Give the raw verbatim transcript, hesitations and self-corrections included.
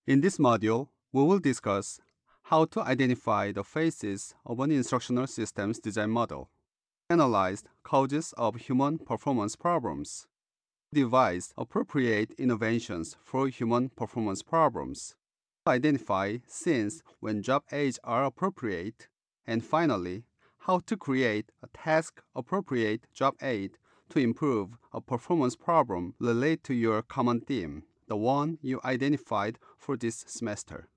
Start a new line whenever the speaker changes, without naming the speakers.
In this module, we will discuss how to identify the phases of an instructional systems design model, analyze causes of human performance problems, devise appropriate interventions for human performance problems, identify scenes when job aids are appropriate, and finally, how to create a task-appropriate job aid to improve a performance problem related to your common theme, the one you identified for this semester.